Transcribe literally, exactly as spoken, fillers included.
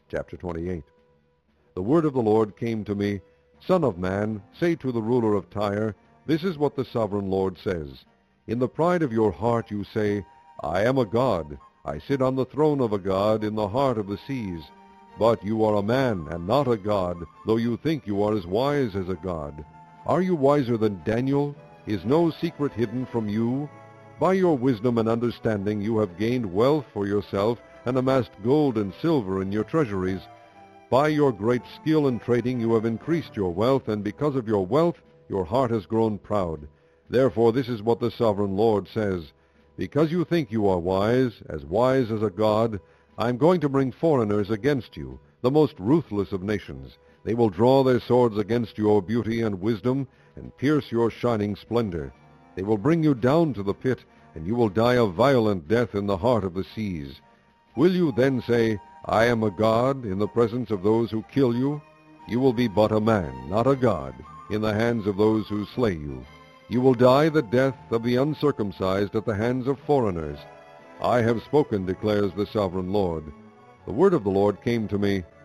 Chapter twenty-eight. The word of the Lord came to me, Son of man, say to the ruler of Tyre, This is what the sovereign Lord says. In the pride of your heart you say, I am a god. I sit on the throne of a god in the heart of the seas. But you are a man and not a god, though you think you are as wise as a god. Are you wiser than Daniel? Is no secret hidden from you? By your wisdom and understanding you have gained wealth for yourself and amassed gold and silver in your treasuries. By your great skill in trading you have increased your wealth, and because of your wealth your heart has grown proud. Therefore this is what the sovereign Lord says. Because you think you are wise, as wise as a god, I am going to bring foreigners against you, the most ruthless of nations. They will draw their swords against your beauty and wisdom, and pierce your shining splendor. They will bring you down to the pit, and you will die a violent death in the heart of the seas. Will you then say, I am a god, in the presence of those who kill you? You will be but a man, not a god, in the hands of those who slay you. You will die the death of the uncircumcised at the hands of foreigners. I have spoken, declares the sovereign Lord. The word of the Lord came to me,